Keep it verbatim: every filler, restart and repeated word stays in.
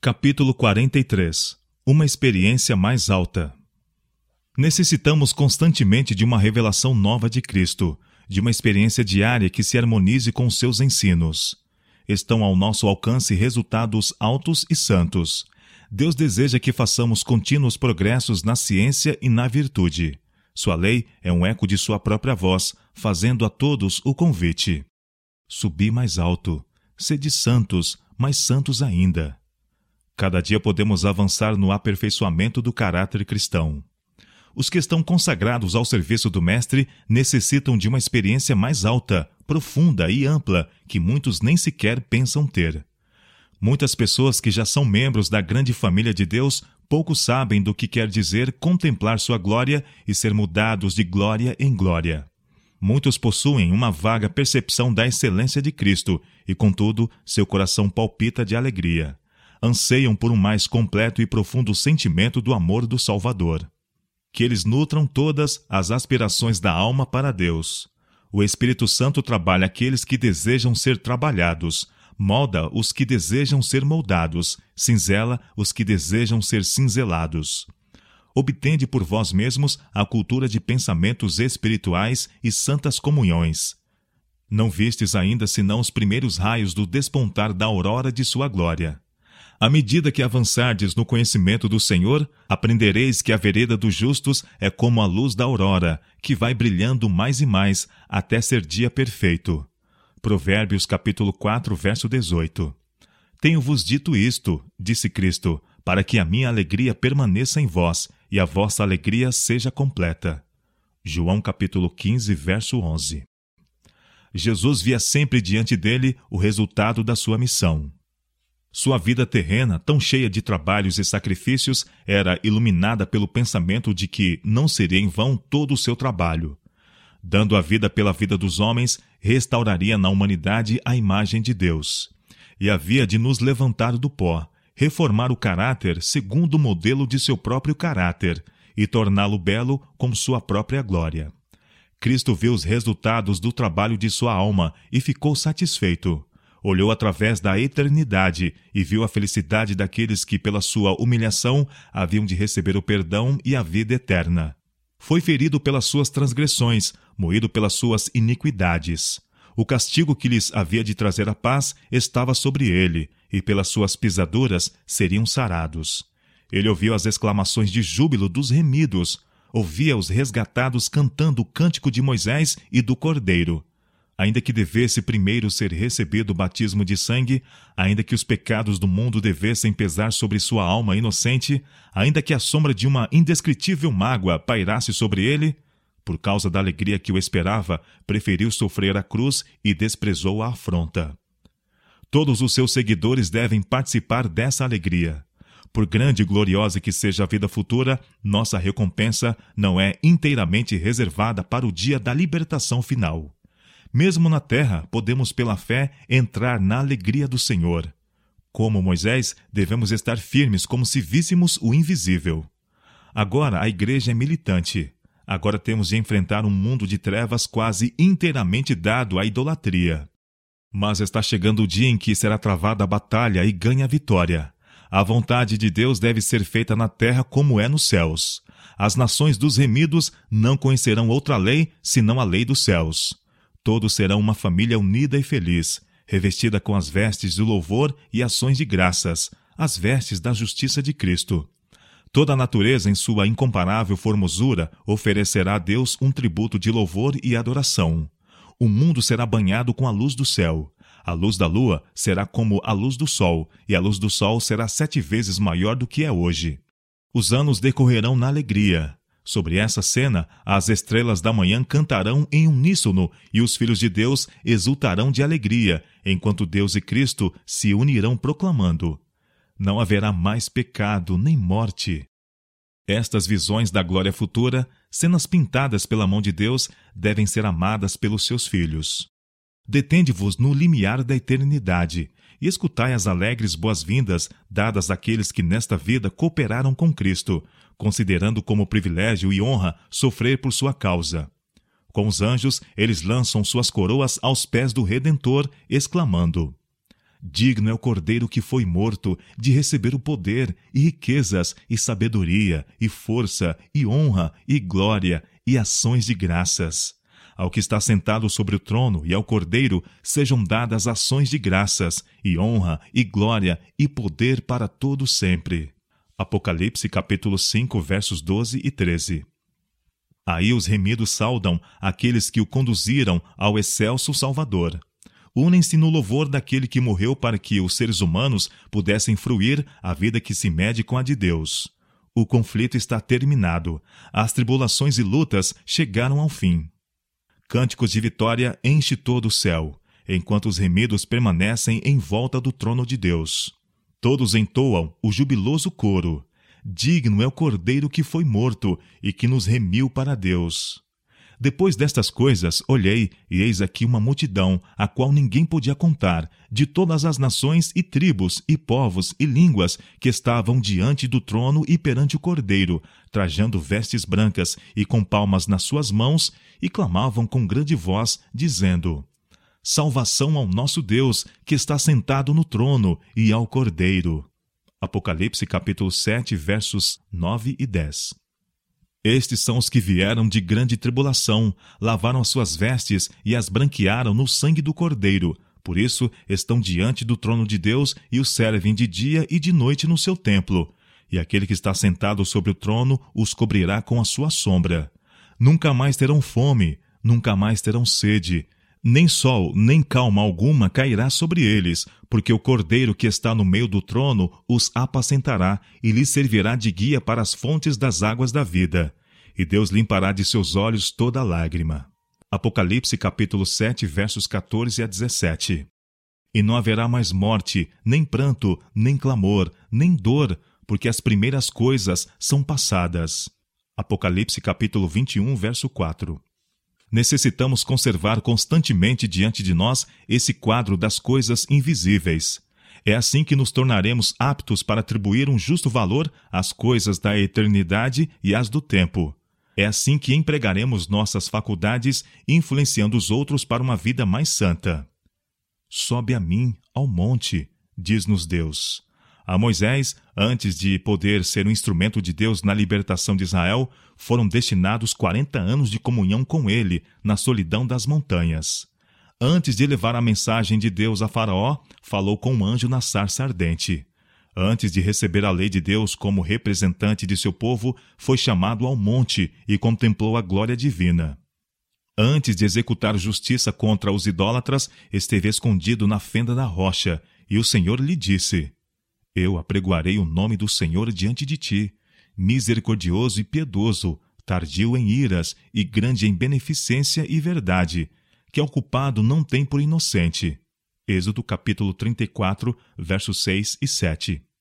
Capítulo quarenta e três. Uma experiência mais alta. Necessitamos constantemente de uma revelação nova de Cristo, de uma experiência diária que se harmonize com os seus ensinos. Estão ao nosso alcance resultados altos e santos. Deus deseja que façamos contínuos progressos na ciência e na virtude. Sua lei é um eco de sua própria voz, fazendo a todos o convite. Subi mais alto, sede santos, mais santos ainda. Cada dia podemos avançar no aperfeiçoamento do caráter cristão. Os que estão consagrados ao serviço do Mestre necessitam de uma experiência mais alta, profunda e ampla, que muitos nem sequer pensam ter. Muitas pessoas que já são membros da grande família de Deus pouco sabem do que quer dizer contemplar sua glória e ser mudados de glória em glória. Muitos possuem uma vaga percepção da excelência de Cristo e, contudo, seu coração palpita de alegria. Anseiam por um mais completo e profundo sentimento do amor do Salvador. Que eles nutram todas as aspirações da alma para Deus. O Espírito Santo trabalha aqueles que desejam ser trabalhados, molda os que desejam ser moldados, cinzela os que desejam ser cinzelados. Obtende por vós mesmos a cultura de pensamentos espirituais e santas comunhões. Não vistes ainda senão os primeiros raios do despontar da aurora de sua glória. À medida que avançardes no conhecimento do Senhor, aprendereis que a vereda dos justos é como a luz da aurora, que vai brilhando mais e mais, até ser dia perfeito. Provérbios capítulo quatro, verso dezoito. Tenho-vos dito isto, disse Cristo, para que a minha alegria permaneça em vós, e a vossa alegria seja completa. João capítulo quinze, verso onze. Jesus via sempre diante dele o resultado da sua missão. Sua vida terrena, tão cheia de trabalhos e sacrifícios, era iluminada pelo pensamento de que não seria em vão todo o seu trabalho. Dando a vida pela vida dos homens, restauraria na humanidade a imagem de Deus. E havia de nos levantar do pó, reformar o caráter segundo o modelo de seu próprio caráter, e torná-lo belo com sua própria glória. Cristo viu os resultados do trabalho de sua alma e ficou satisfeito. Olhou através da eternidade e viu a felicidade daqueles que, pela sua humilhação, haviam de receber o perdão e a vida eterna. Foi ferido pelas suas transgressões, moído pelas suas iniquidades. O castigo que lhes havia de trazer a paz estava sobre ele, e pelas suas pisaduras seriam sarados. Ele ouviu as exclamações de júbilo dos remidos, ouvia os resgatados cantando o cântico de Moisés e do Cordeiro. Ainda que devesse primeiro ser recebido o batismo de sangue, ainda que os pecados do mundo devessem pesar sobre sua alma inocente, ainda que a sombra de uma indescritível mágoa pairasse sobre ele, por causa da alegria que o esperava, preferiu sofrer a cruz e desprezou a afronta. Todos os seus seguidores devem participar dessa alegria. Por grande e gloriosa que seja a vida futura, nossa recompensa não é inteiramente reservada para o dia da libertação final. Mesmo na terra, podemos pela fé entrar na alegria do Senhor. Como Moisés, devemos estar firmes como se víssemos o invisível. Agora a igreja é militante. Agora temos de enfrentar um mundo de trevas quase inteiramente dado à idolatria. Mas está chegando o dia em que será travada a batalha e ganha a vitória. A vontade de Deus deve ser feita na terra como é nos céus. As nações dos remidos não conhecerão outra lei senão a lei dos céus. Todos serão uma família unida e feliz, revestida com as vestes do louvor e ações de graças, as vestes da justiça de Cristo. Toda a natureza, em sua incomparável formosura, oferecerá a Deus um tributo de louvor e adoração. O mundo será banhado com a luz do céu. A luz da lua será como a luz do sol, e a luz do sol será sete vezes maior do que é hoje. Os anos decorrerão na alegria. Sobre essa cena, as estrelas da manhã cantarão em uníssono e os filhos de Deus exultarão de alegria, enquanto Deus e Cristo se unirão proclamando: não haverá mais pecado nem morte. Estas visões da glória futura, cenas pintadas pela mão de Deus, devem ser amadas pelos seus filhos. Detende-vos no limiar da eternidade e escutai as alegres boas-vindas dadas àqueles que nesta vida cooperaram com Cristo, considerando como privilégio e honra sofrer por sua causa. Com os anjos, eles lançam suas coroas aos pés do Redentor, exclamando: Digno é o Cordeiro que foi morto de receber o poder, e riquezas, e sabedoria, e força, e honra, e glória, e ações de graças. Ao que está sentado sobre o trono e ao Cordeiro sejam dadas ações de graças, e honra, e glória, e poder para todo sempre. Apocalipse capítulo cinco, versos doze e treze. Aí os remidos saudam aqueles que o conduziram ao excelso Salvador. Unem-se no louvor daquele que morreu para que os seres humanos pudessem fruir a vida que se mede com a de Deus. O conflito está terminado. As tribulações e lutas chegaram ao fim. Cânticos de vitória enche todo o céu, enquanto os remidos permanecem em volta do trono de Deus. Todos entoam o jubiloso coro. Digno é o Cordeiro que foi morto e que nos remiu para Deus. Depois destas coisas, olhei, e eis aqui uma multidão, a qual ninguém podia contar, de todas as nações e tribos, e povos, e línguas, que estavam diante do trono e perante o Cordeiro, trajando vestes brancas, e com palmas nas suas mãos, e clamavam com grande voz, dizendo: Salvação ao nosso Deus, que está sentado no trono, e ao Cordeiro. Apocalipse capítulo sete, versos nove e dez. Estes são os que vieram de grande tribulação, lavaram as suas vestes e as branquearam no sangue do Cordeiro. Por isso estão diante do trono de Deus e o servem de dia e de noite no seu templo. E aquele que está sentado sobre o trono os cobrirá com a sua sombra. Nunca mais terão fome, nunca mais terão sede. Nem sol, nem calma alguma cairá sobre eles, porque o Cordeiro que está no meio do trono os apacentará e lhes servirá de guia para as fontes das águas da vida. E Deus limpará de seus olhos toda lágrima. Apocalipse capítulo sete, versos quatorze a dezessete. E não haverá mais morte, nem pranto, nem clamor, nem dor, porque as primeiras coisas são passadas. Apocalipse capítulo vinte e um, verso quatro. Necessitamos conservar constantemente diante de nós esse quadro das coisas invisíveis. É assim que nos tornaremos aptos para atribuir um justo valor às coisas da eternidade e às do tempo. É assim que empregaremos nossas faculdades, influenciando os outros para uma vida mais santa. Sobe a mim ao monte, diz-nos Deus. A Moisés, antes de poder ser um instrumento de Deus na libertação de Israel, foram destinados quarenta anos de comunhão com ele, na solidão das montanhas. Antes de levar a mensagem de Deus a Faraó, falou com um anjo na sarça ardente. Antes de receber a lei de Deus como representante de seu povo, foi chamado ao monte e contemplou a glória divina. Antes de executar justiça contra os idólatras, esteve escondido na fenda da rocha, e o Senhor lhe disse: Eu apregoarei o nome do Senhor diante de ti, misericordioso e piedoso, tardio em iras e grande em beneficência e verdade, que ao culpado não tem por inocente. Êxodo capítulo trinta e quatro, versos seis e sete.